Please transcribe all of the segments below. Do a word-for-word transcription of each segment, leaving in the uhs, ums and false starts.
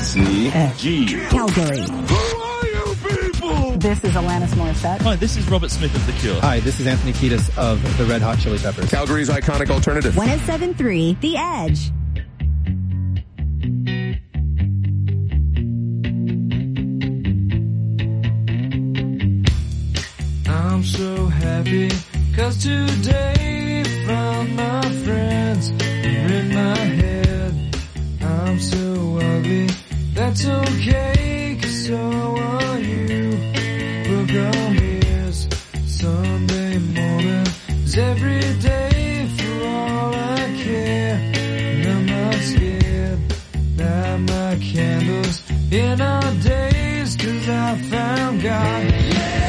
C G. Calgary. Who are you people? This is Alanis Morissette. Hi, this is Robert Smith of The Cure. Hi, this is Anthony Kiedis of the Red Hot Chili Peppers. Calgary's iconic alternative. one oh seven point three The Edge. I'm so happy, cause today found my friends are in my head. I'm so ugly, that's okay, cause so are you. Broke on ears, Sunday morning is every day for all I care. And I'm not scared, light my candles in our days, cause I found God. Yeah!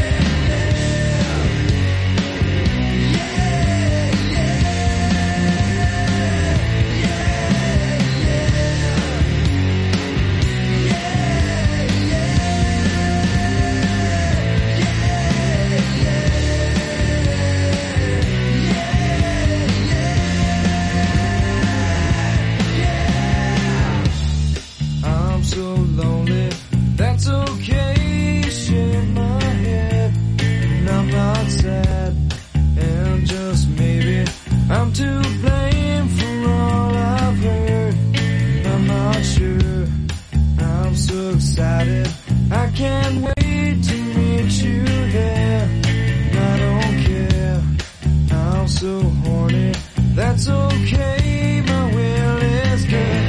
So lonely, that's okay, shake my head, and I'm not sad, and just maybe I'm to blame for all I've heard, and I'm not sure, I'm so excited, I can't wait to meet you there, and I don't care, I'm so horny, that's okay, my will is good.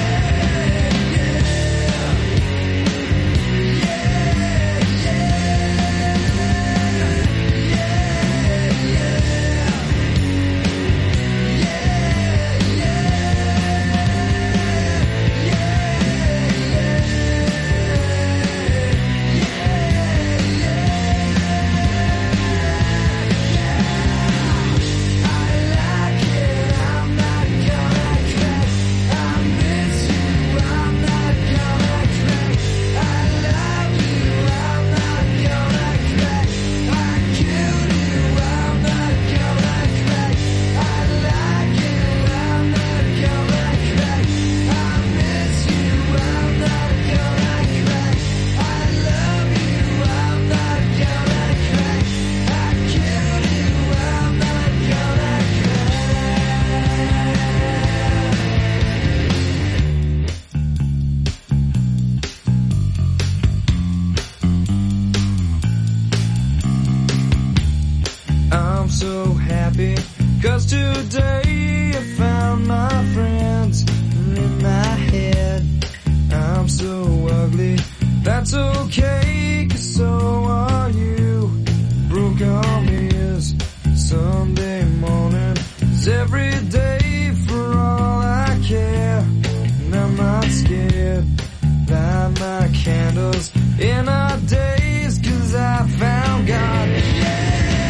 So happy, cause today I found my friends in my head. I'm so ugly, that's okay, cause so are you. Broke arm is Sunday morning, is every day for all I care. And I'm not scared, light my candles in our days, cause I found God. Yeah.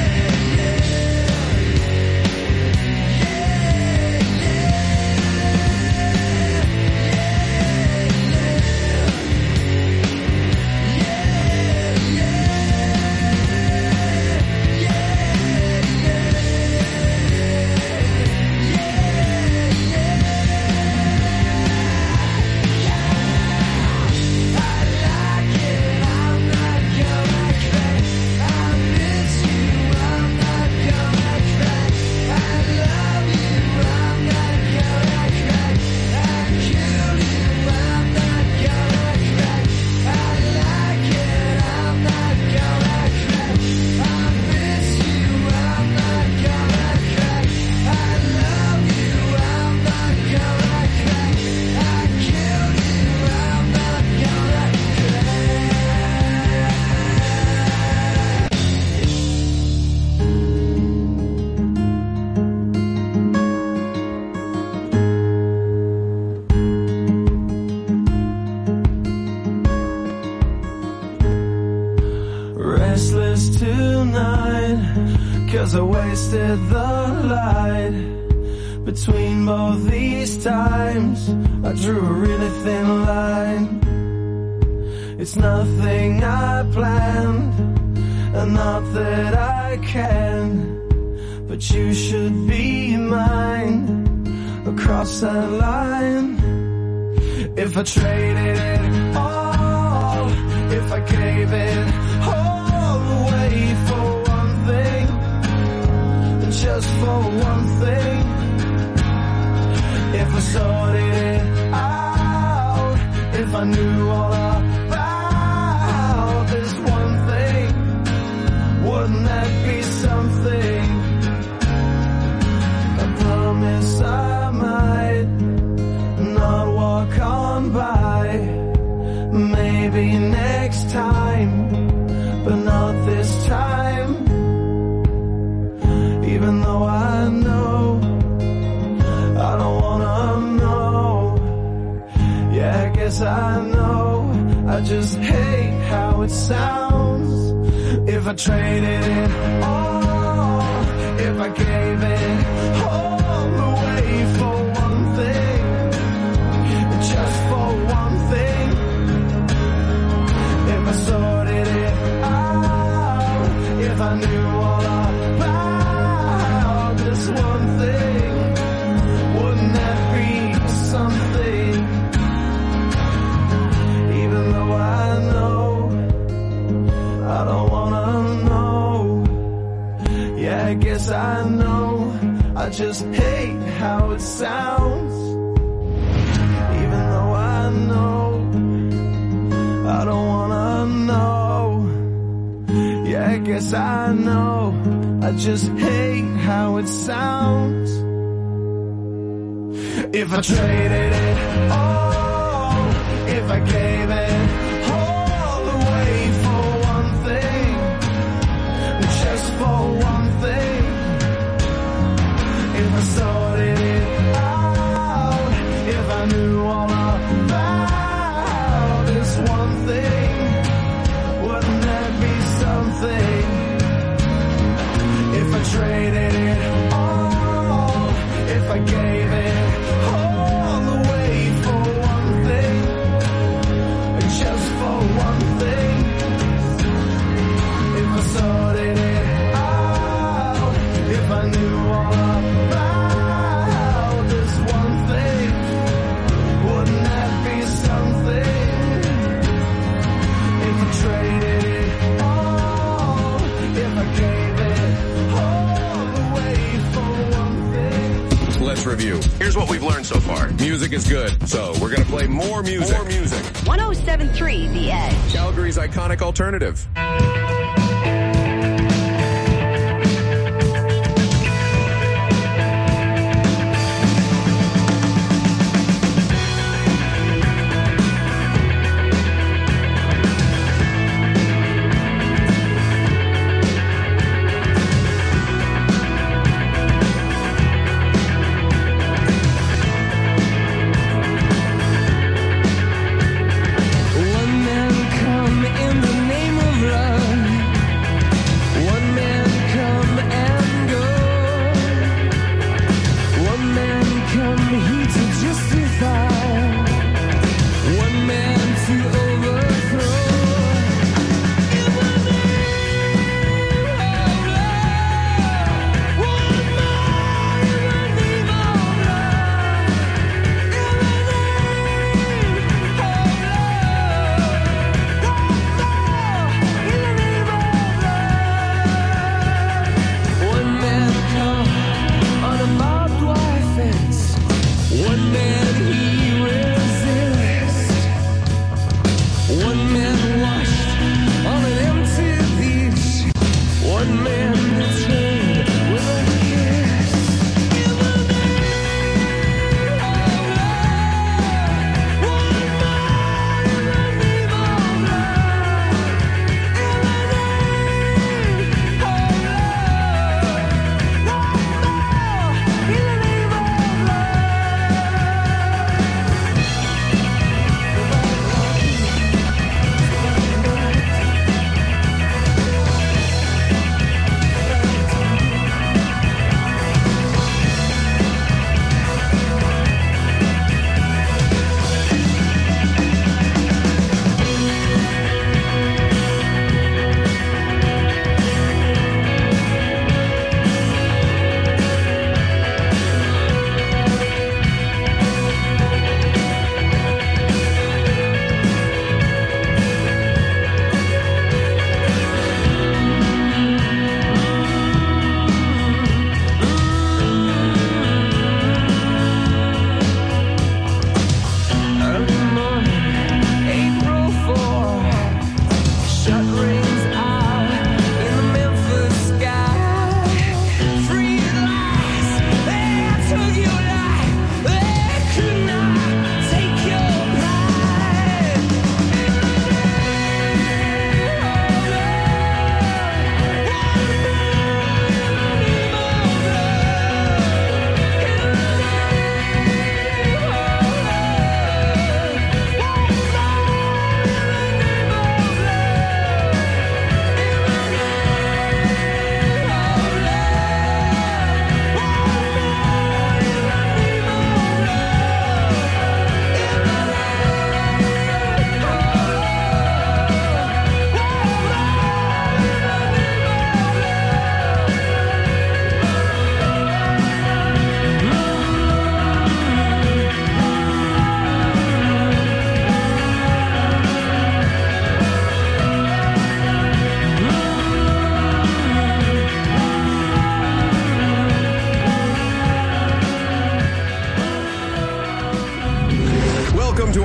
Restless tonight, cause I wasted the light. Between both these times, I drew a really thin line. It's nothing I planned, and not that I can, but you should be mine across that line. If I traded it all, if I gave it all away for one thing, just for one thing, if I sorted it out, if I knew all about this one thing, wouldn't that be something? I promise I might not walk on by, maybe next time, but not this time. Even though I know I don't wanna know, yeah, I guess I know, I just hate how it sounds. If I traded it all, if I gave it all away for one thing, just for one thing, if I sorted it out, if I knew all about this one thing, wouldn't that be something? Even though I know I don't wanna know, yeah, I guess I know, I just hate how it sounds. Even though I know I don't wanna know, yeah, I guess I know, I just hate how it sounds. If I traded it all, if I gave it all away for one thing, just for one thing, if I sorted it out, if I knew all about this one thing, wouldn't that be something? If I traded it all, if I gave it all away for one thing, just for one thing, if I sorted it out, if I knew all about this one thing, wouldn't that be something? If I traded it all, if I gave it all away for one thing. Let's review. Here's what we've learned so far. Music is good, so we're going to play more music. More music. one oh seven point three The Edge. Calgary's iconic alternative. One man come in the name of love.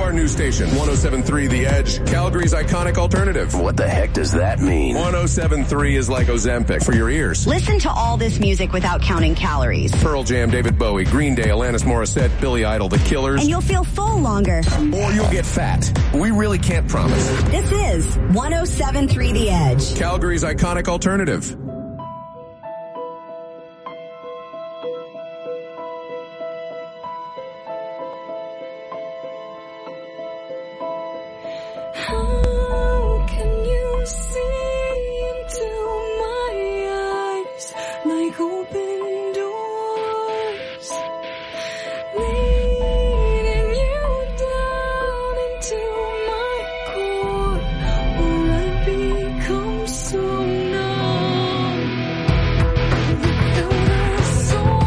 our new station, one oh seven point three The Edge, Calgary's iconic alternative. What the heck does that mean? one oh seven point three is like Ozempic for your ears. Listen to all this music without counting calories. Pearl Jam, David Bowie, Green Day, Alanis Morissette, Billy Idol, The Killers. And you'll feel full longer. Or you'll get fat. We really can't promise. This is one oh seven point three The Edge, Calgary's iconic alternative. How can you see into my eyes like open doors, leading you down into my core, or I become so numb without a soul.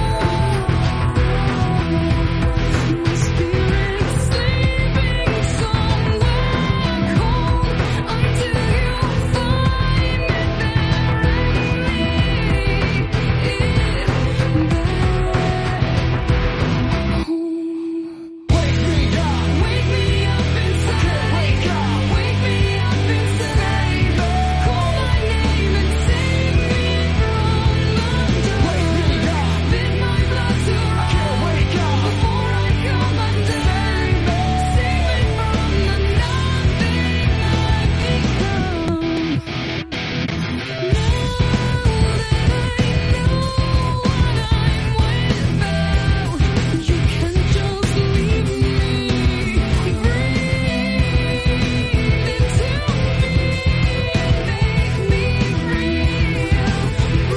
My spirit sleeping somewhere cold until you find it there and leave it back home. Wake me up, wake me up inside. Wake up, wake me up inside. Call my name and save me from the dark. Wake me up, bid my blood to run. Wake up before I come undone. Save me from the nothing I've become. You can't just leave me. Breathe into me, make me real.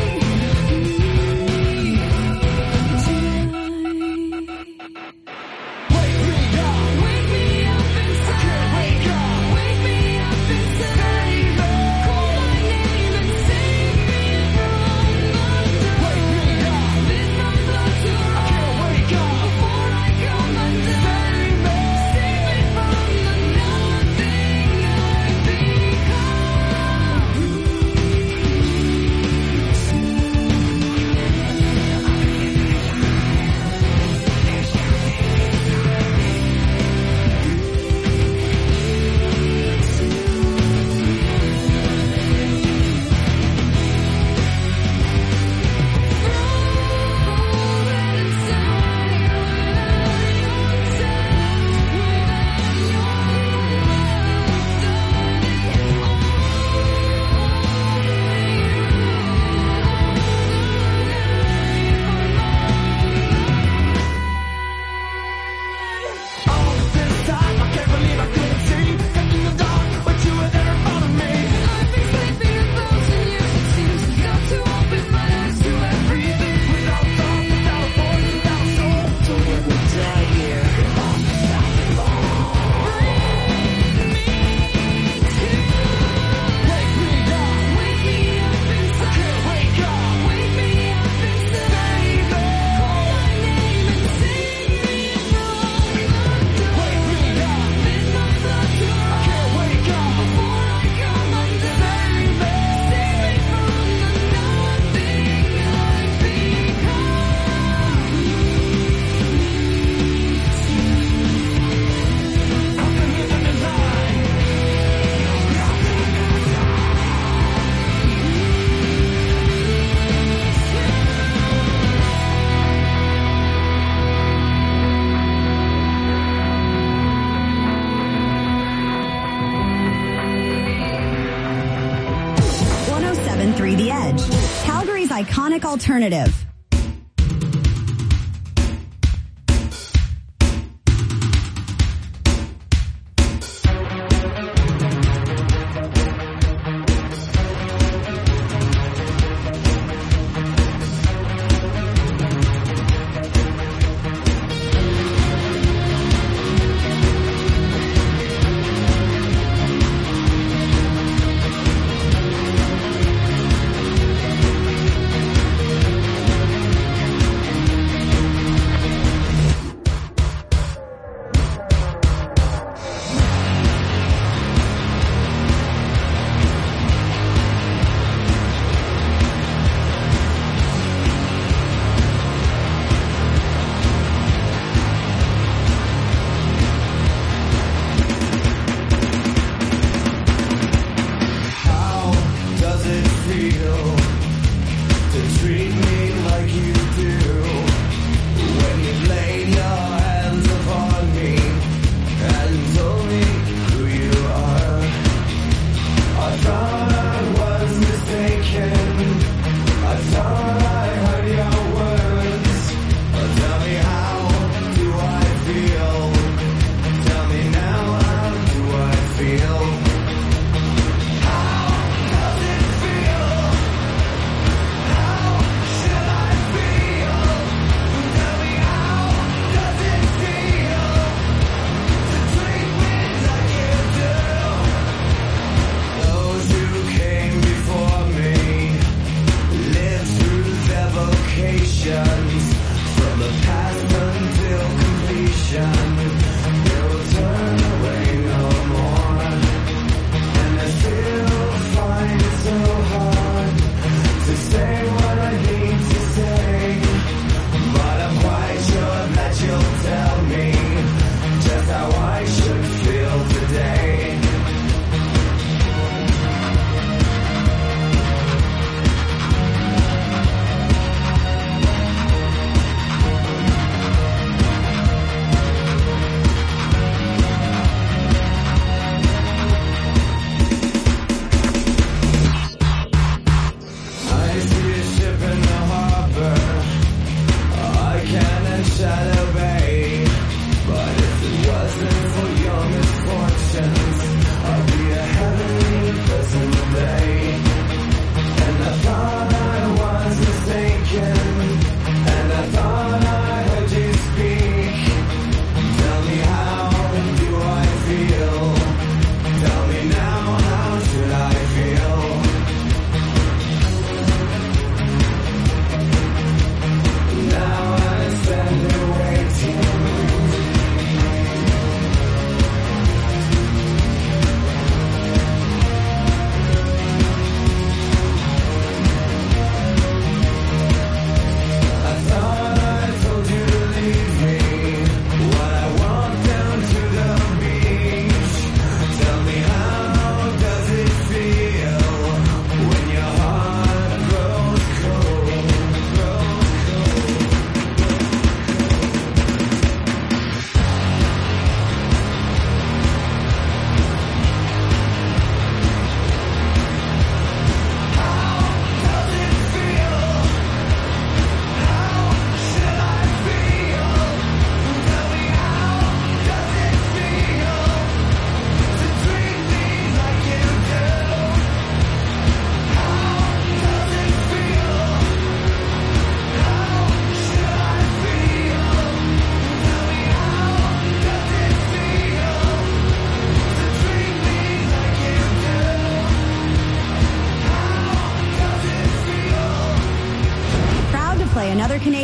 Breathe me tonight. Wake me up, wake me up inside. Wake up, wake me up inside. Call my name and save me from the dark. Wake me up, bid my blood to run. Wake up before I come undone. Save me from the nothing I've one oh seven point three The Edge, Calgary's iconic alternative.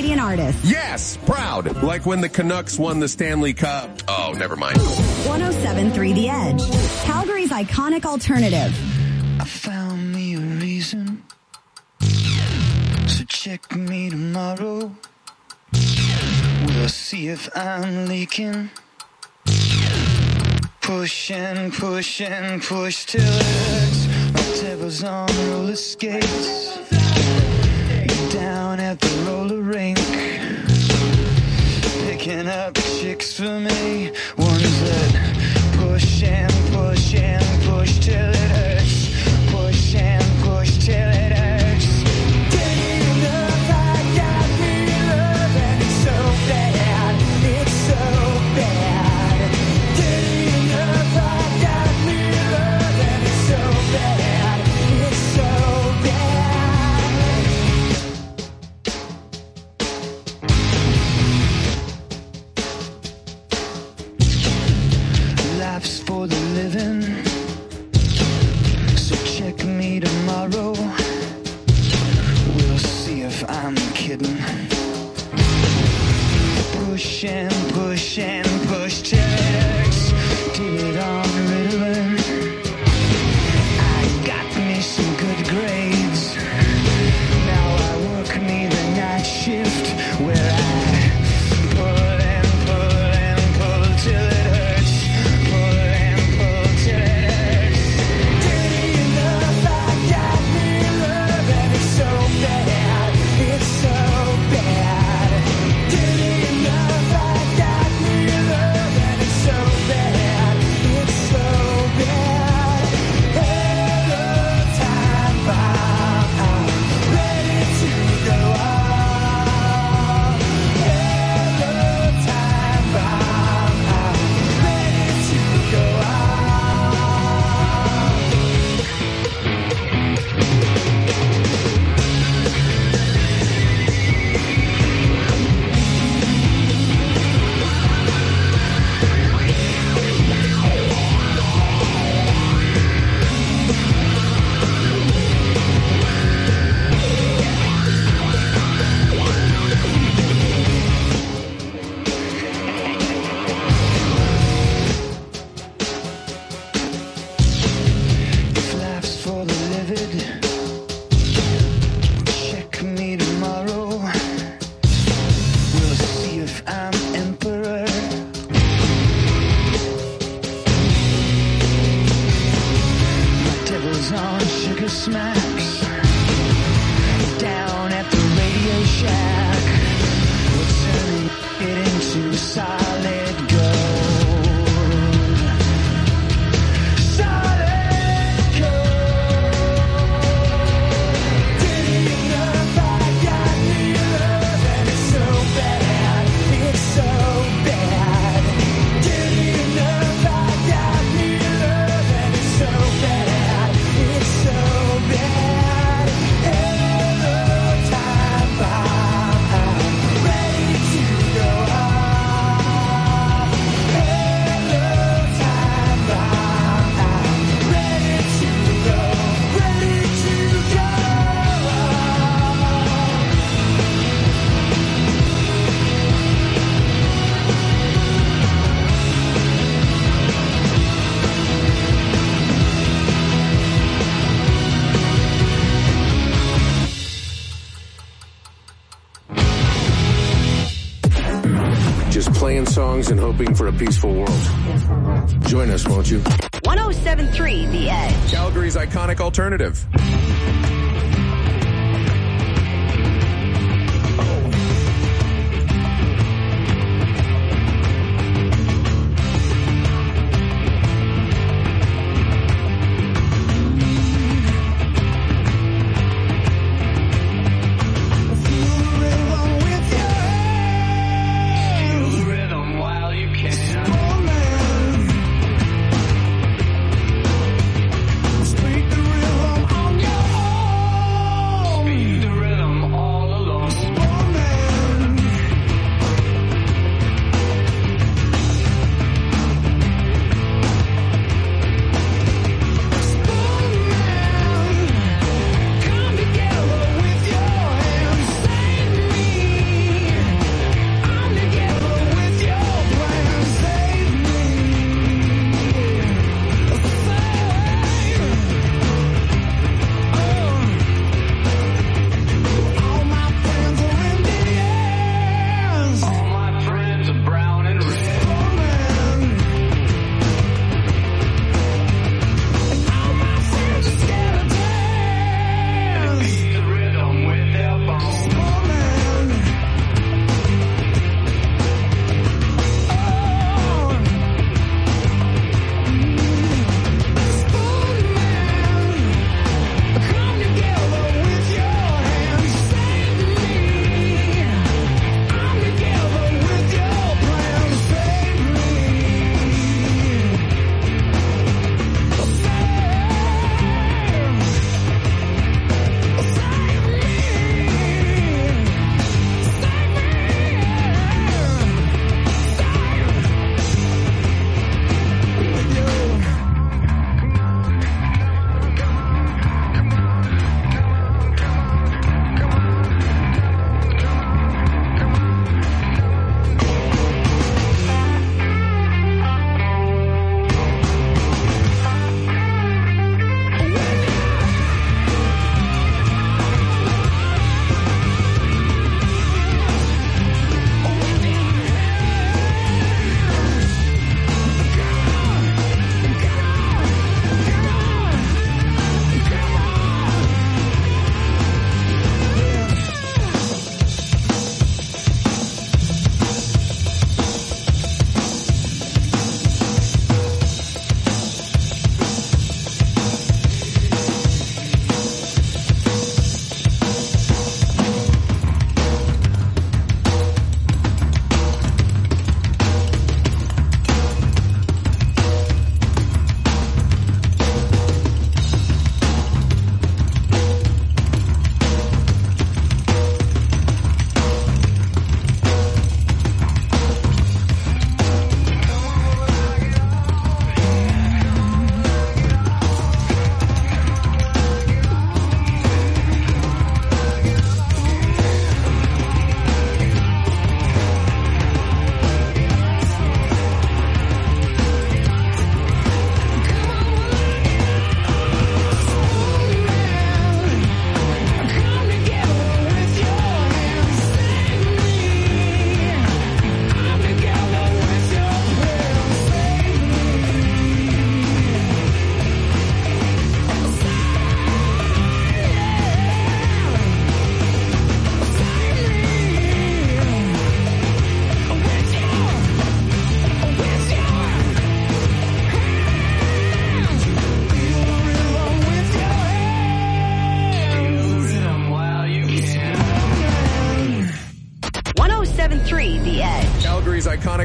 Canadian artists. Yes, proud. Like when the Canucks won the Stanley Cup. Oh, never mind. one oh seven point three The Edge. Calgary's iconic alternative. I found me a reason, so check me tomorrow. We'll see if I'm leaking. Push and push and push till it hurts. My devil's on roller skates. Down at the roller rink, picking up chicks for me. Ones that push and push and push till it hurts. Push and push till it hurts. Did you look, I got me love, and it's so bad, it's so bad. Did you look, I got me love, and it's so bad, it's so bad. Life's for the living, so check me tomorrow. We'll see if I'm kidding. Push and push and push till it hurts. Did it on Ritalin. I got me some good grades. Now I work me the night shift where I pull and pull and pull till it hurts. Pull and pull till it hurts. Dirty enough, I got me love, and it's so bad, it's so bad. Dirty enough, I got me love, and it's so bad, it's so bad. Hello, time bomb, I'm ready to go on. Hello, time bomb, I'm ready to go on. If life's for the livid, check me tomorrow. We'll see if I'm emperor. My devil's on sugar smacks. Down at the Radio Shack, we're turning it into solid gold. Solid gold. Dirty enough, I got me love, and it's so bad, it's so bad. Dirty enough, I got me love, and it's so bad, it's so bad. Hello, time bomb, I'm ready to go on. Hello, time bomb, I'm ready to go, ready to go on. Just playing songs and hoping for a peaceful world. Join us, won't you? one oh seven point three The Edge. Calgary's iconic alternative. Speak the rhythm on your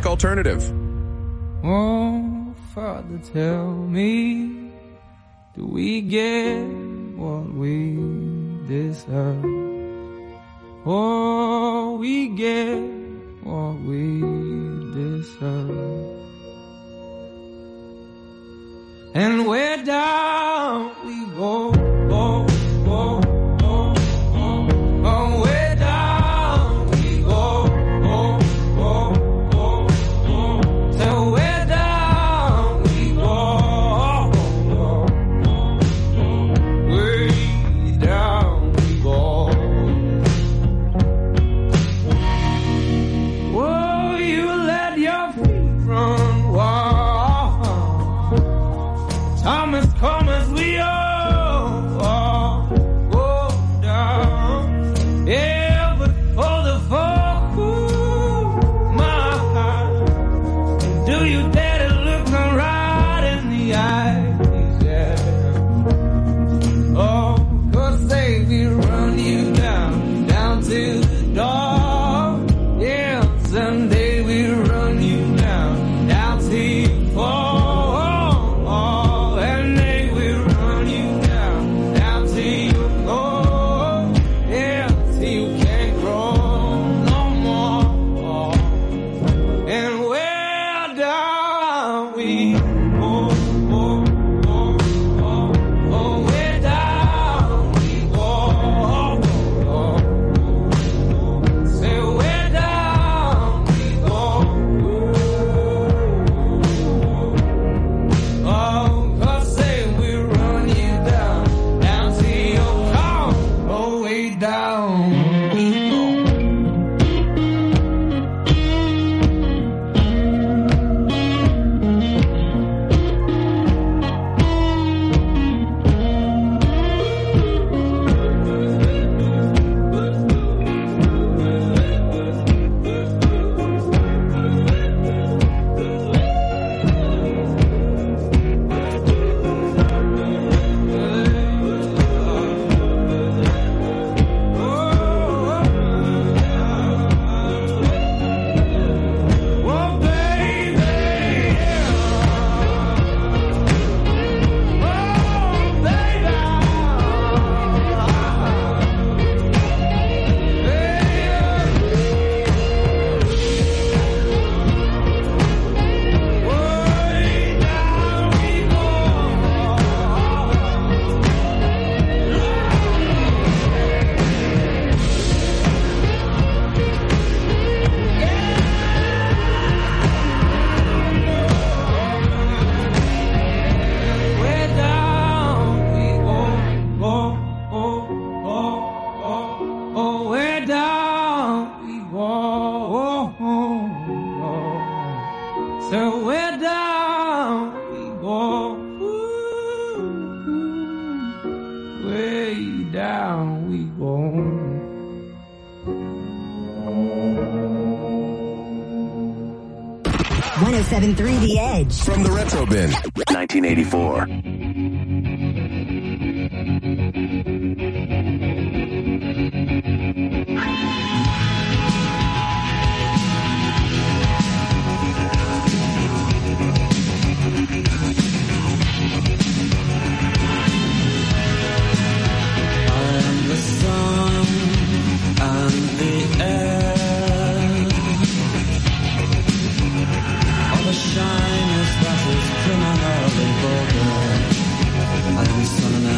Rock Alternative. Oh, Father, tell me, do we get what we deserve? Oh, we get what we deserve. And where down we go, go, go, go, go. Oh, where down we go, go, go, go, go. So where down we go, go, go, go. Way down we go. Oh, you let your feet run wild. Thomas, come as we all, all go down. Yeah, but for the folk who my heart, do you dare to look me right in the eyes? Yeah. Oh, 'cause they will run you down, down to the door. Yeah, someday we'll run you down, down to you fall. one oh seven point three The Edge. From the Retro Bin, nineteen eighty-four. I'm the sun and the air. All the shyness that is criminally vulgar. I'm sun and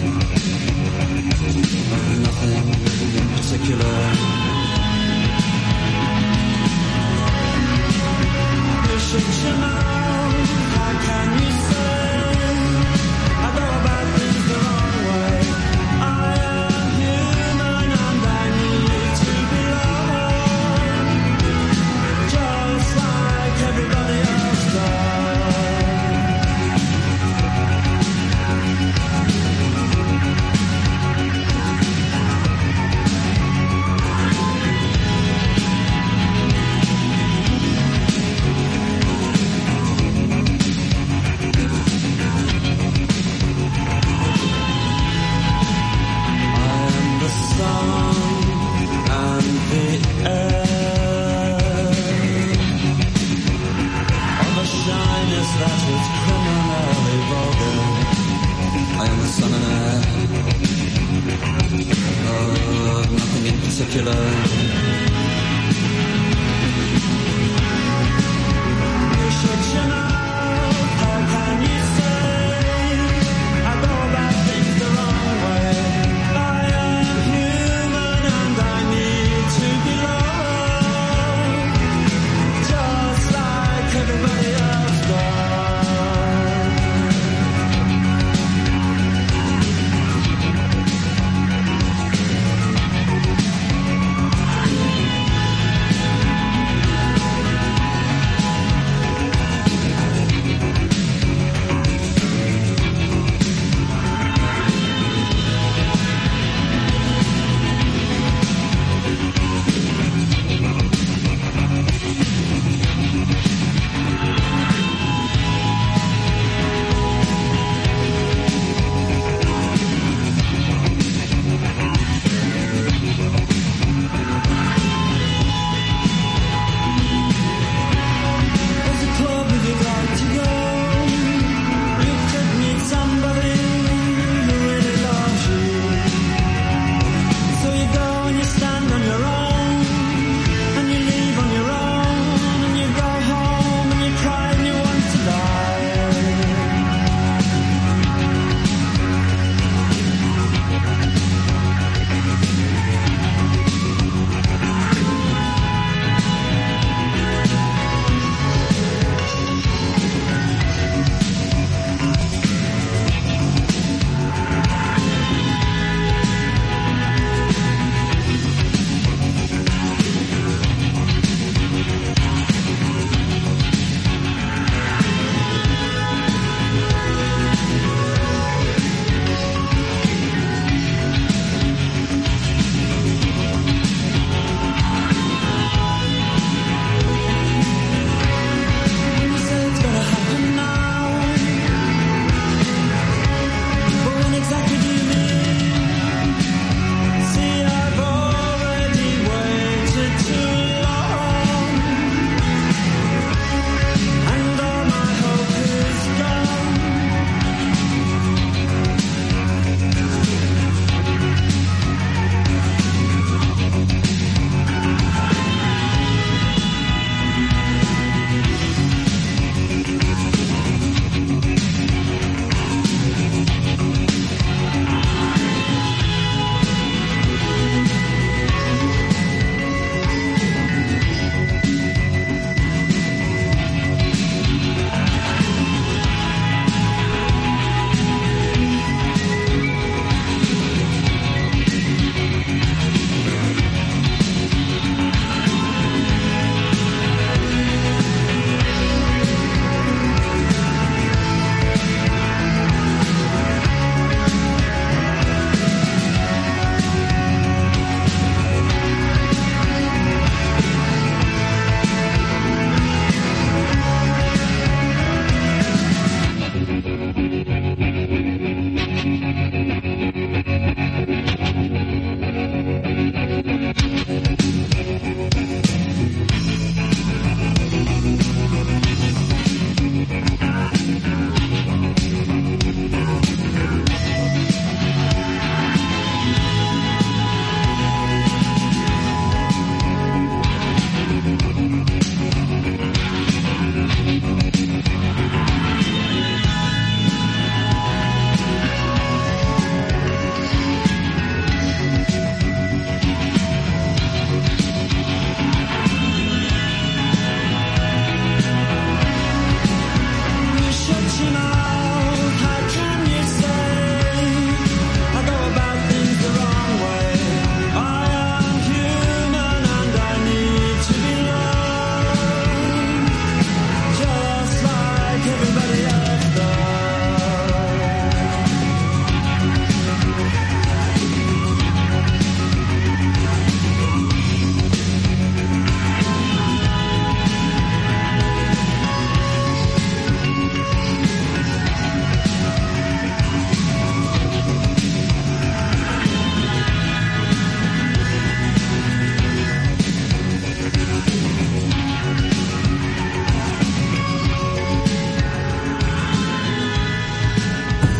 air. Of nothing in particular. You should know, how can you say I go about things the wrong way? I am human and I need to belong, just like everybody else does. that is criminally vulgar. I am the son and heir of nothing in particular. You should know, how can you say I go about things the wrong way? I am human and I need to be loved, just like everybody else does.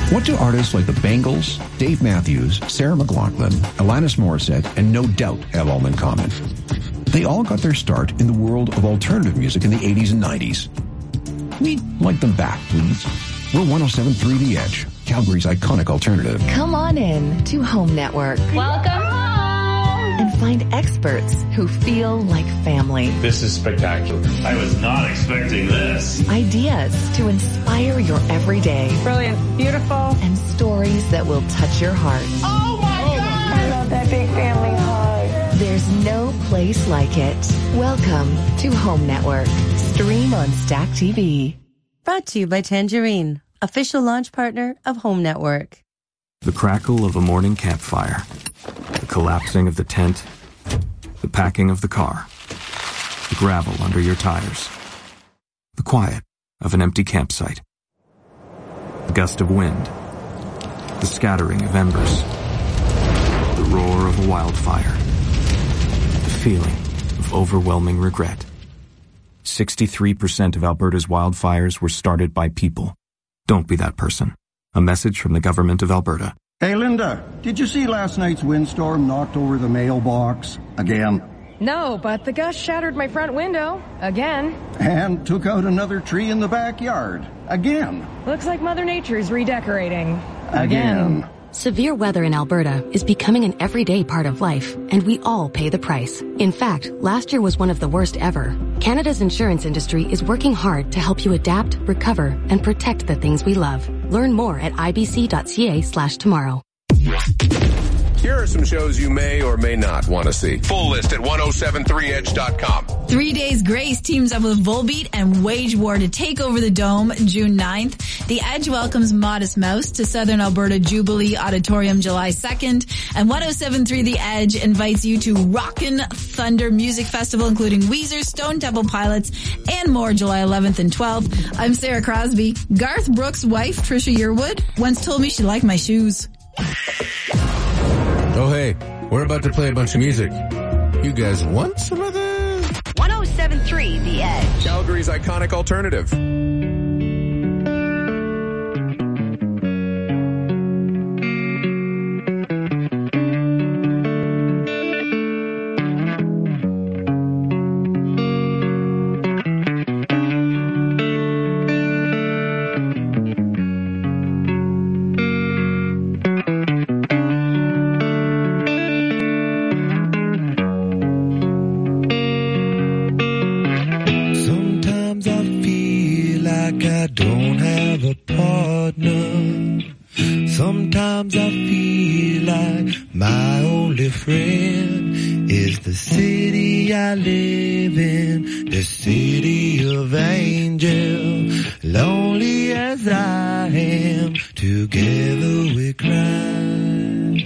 What do artists like the Bangles, Dave Matthews, Sarah McLachlan, Alanis Morissette, and No Doubt have all in common? They all got their start in the world of alternative music in the eighties and nineties. We'd like them back, please. We're one oh seven point three The Edge, Calgary's iconic alternative. Come on in to Home Network. Welcome home. And find experts who feel like family. This is spectacular. I was not expecting this. Ideas to inspire your everyday. Brilliant. Beautiful. And stories that will touch your heart. Oh my God. I love that big family hug. There's no place like it. Welcome to Home Network. Stream on Stack T V. Brought to you by Tangerine, official launch partner of Home Network. The crackle of a morning campfire, the collapsing of the tent, the packing of the car, the gravel under your tires, the quiet of an empty campsite, the gust of wind, the scattering of embers, the roar of a wildfire, the feeling of overwhelming regret. sixty-three percent of Alberta's wildfires were started by people. Don't be that person. A message from the Government of Alberta. Hey, Linda, did you see last night's windstorm knocked over the mailbox again? No, but the gust shattered my front window again. And took out another tree in the backyard again. Looks like Mother Nature is redecorating Again. again. Severe weather in Alberta is becoming an everyday part of life, and we all pay the price. In fact, last year was one of the worst ever. Canada's insurance industry is working hard to help you adapt, recover, and protect the things we love. Learn more at ibc.ca slash tomorrow. Here are some shows you may or may not want to see. Full list at ten seventy-three edge dot com. Three Days Grace teams up with Volbeat and Wage War to take over the Dome June ninth. The Edge welcomes Modest Mouse to Southern Alberta Jubilee Auditorium July second. And ten seventy-three The Edge invites you to Rockin' Thunder Music Festival, including Weezer, Stone Temple Pilots, and more July eleventh and twelfth. I'm Sarah Crosby. Garth Brooks' wife, Trisha Yearwood, once told me she liked my shoes. Oh, hey, we're about to play a bunch of music. You guys want some of this? ten seventy-three The Edge. Calgary's iconic alternative. Sometimes I feel like my only friend is the city I live in, the city of angels. Lonely as I am, together we cry.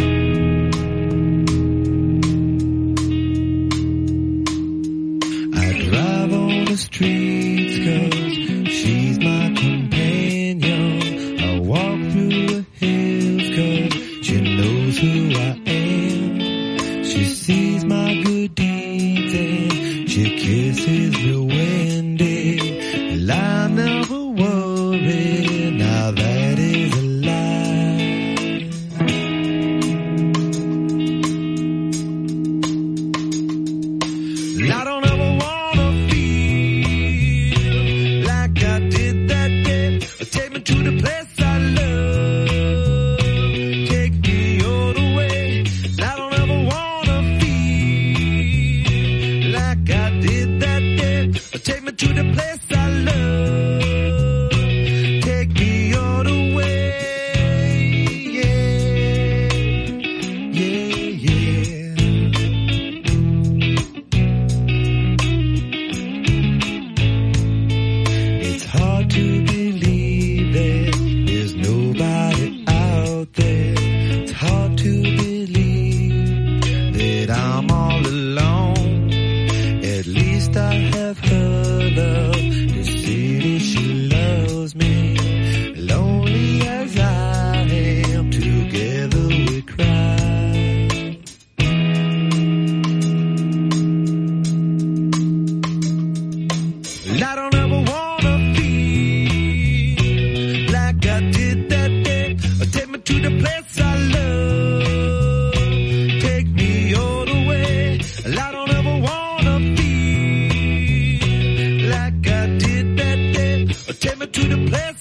I drive on the streets 'cause she's my companion. I walk through the hills 'cause she knows who I am. She sees my good deeds and she kisses me when day. I never worry, now that is a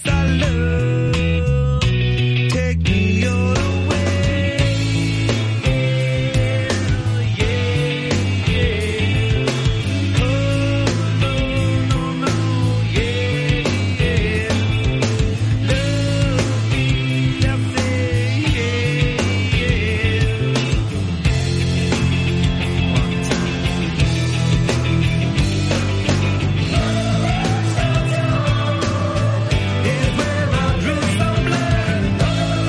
thy love take me all away. Yeah, yeah. Oh, no, no, no, yeah, yeah. Love me, nothing, yeah, yeah. One time. It's where my dreams are blurred.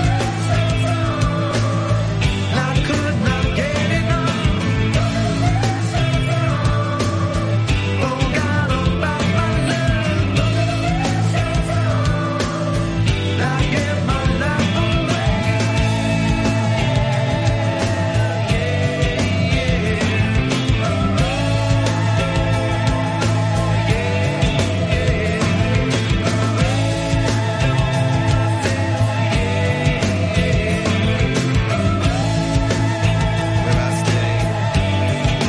I could not get enough. Forgot about my love. I give my life away. Will I stay?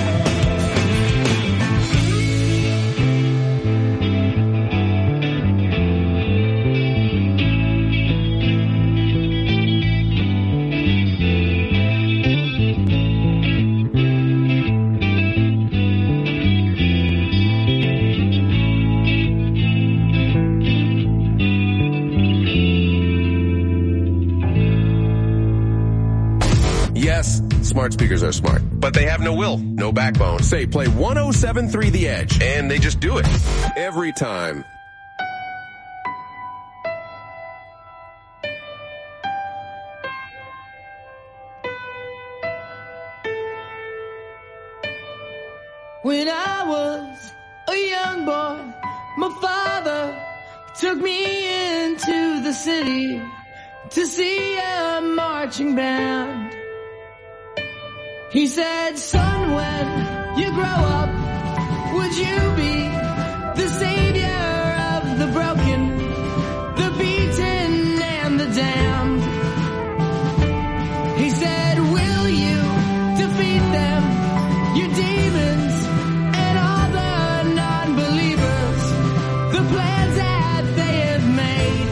Yes, smart speakers are smart, but they have no will, no backbone. Say, play one oh seven point three The Edge, and they just do it. Every time. When I was a young boy, my father took me into the city to see a marching band. He said, son, when you grow up, would you be the savior of the broken, the beaten, and the damned? He said, will you defeat them, your demons, and all the non-believers, the plans that they have made?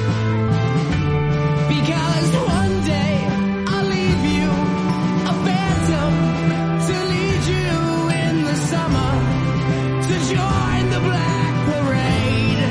Because one day I'll leave you a phantom to lead you in the summer to join the Black Parade.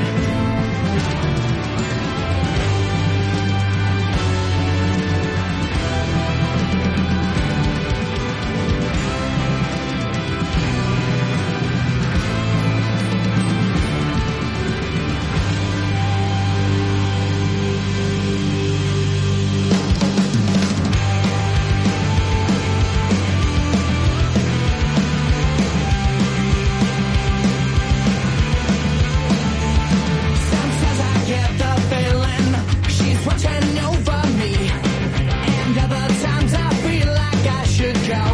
Sometimes I get the feeling she's watching over me, and other times I feel like I should go.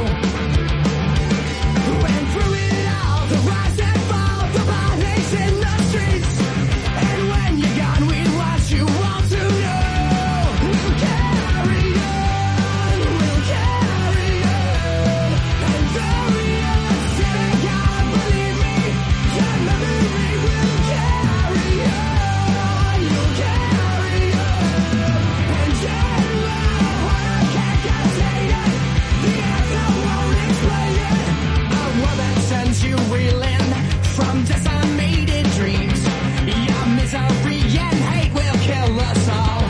Went through it all, the rise and fall, the bodies in the streets, and when you're gone, we want you all to know. We'll carry on, we'll carry on, and though we are still gone, believe me, your memory will carry on, you'll carry on, and just love what I can't contain it, the answer won't explain it. A woman sends you reeling from decimated dreams, your misery and hate will kill us all.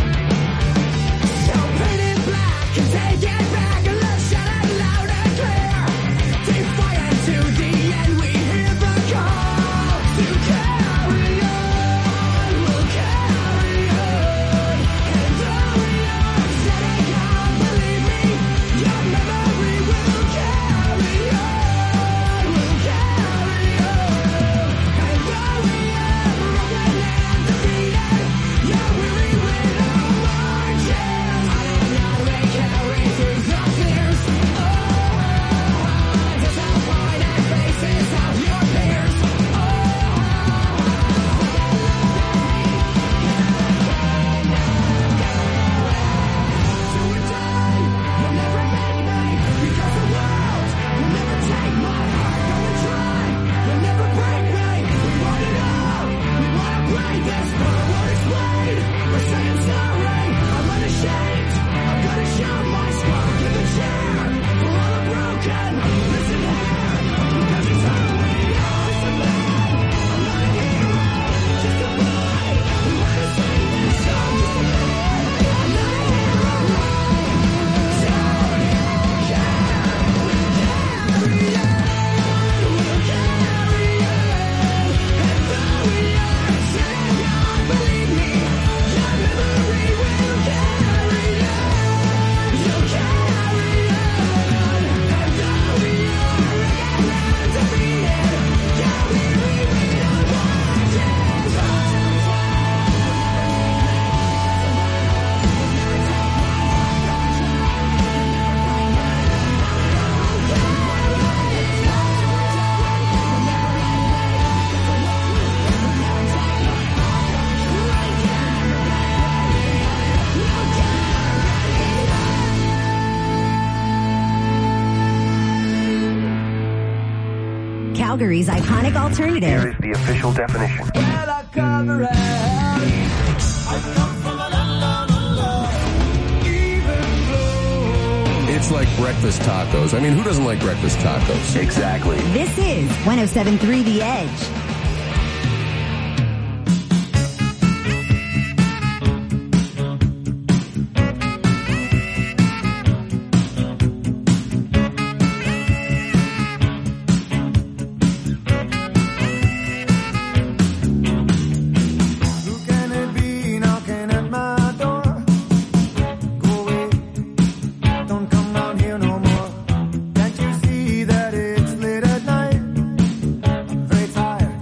So paint it black and take it back and let's shout it loud and clear. Defiant to the end, we hear the call to carry on, we'll carry on, and though we are setting gone, believe me, your memory will carry on, we'll carry on, and though we are broken and defeated, you're weary with our marches. I don't know they carry through the fears. Oh, disappointed faces of your peers. Oh, to a day you'll never make me, because the world will never take my heart. Go and try, you'll never break me. We want it all, we want to break this, but we'll explode. Calgary's iconic alternative. Here is the official definition. Well, I cover it. I come from a land of love, even though. It's like breakfast tacos. I mean, who doesn't like breakfast tacos? Exactly. This is one oh seven point three The Edge. Tired.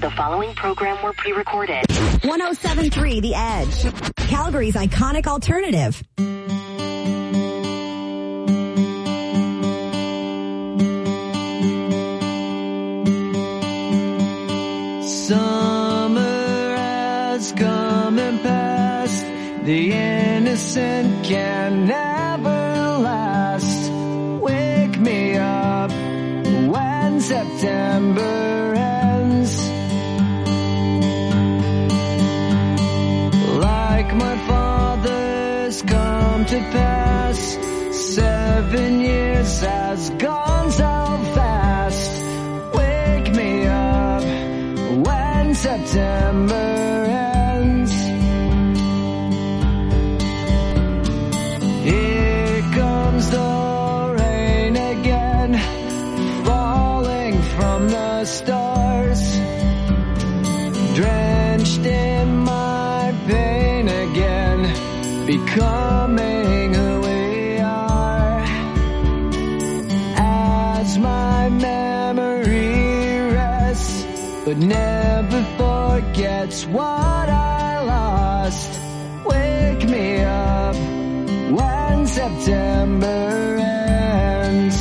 The following program were pre-recorded. one oh seven point three The Edge. Calgary's iconic alternative. Summer has come and passed. The innocent can never last. Wake me up when September ends. Like my father's come to pass. Seven years has gone so fast. Wake me up when September ends. Here comes the rain again, falling from the stars, drenched in my pain again, becoming who we are. As my memory rests, but never forgets what I lost. Wake me up when September ends.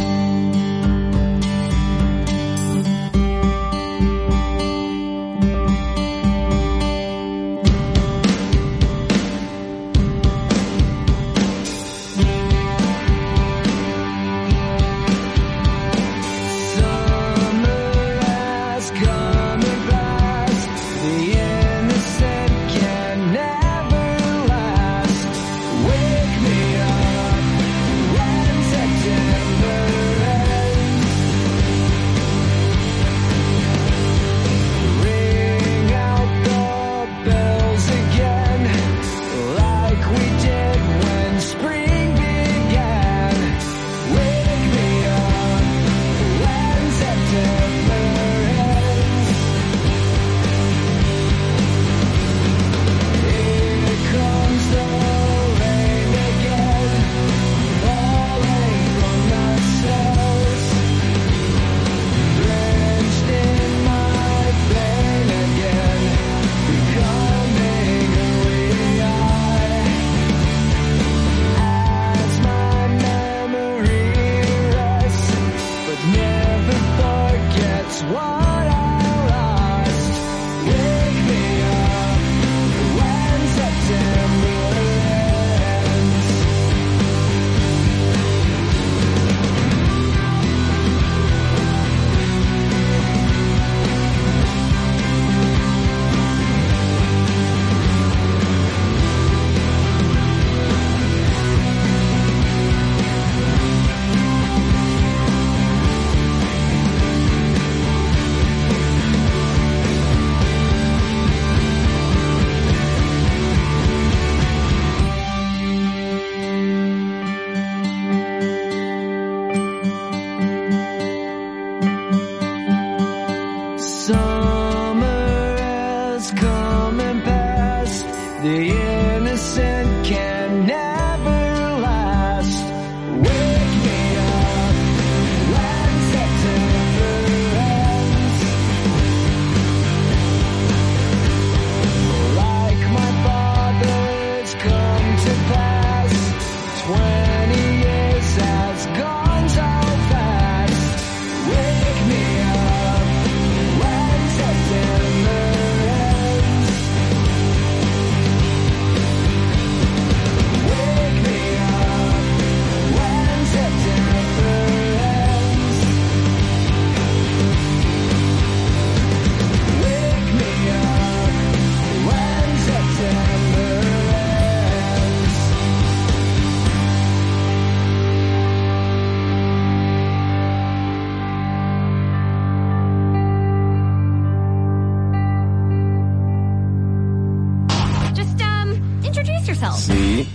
C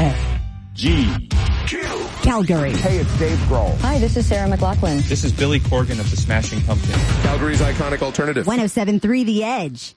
F G Q Calgary. Hey, it's Dave Grohl. Hi, this is Sarah McLachlan. This is Billy Corgan of the Smashing Pumpkins. Calgary's iconic alternative. one oh seven point three The Edge.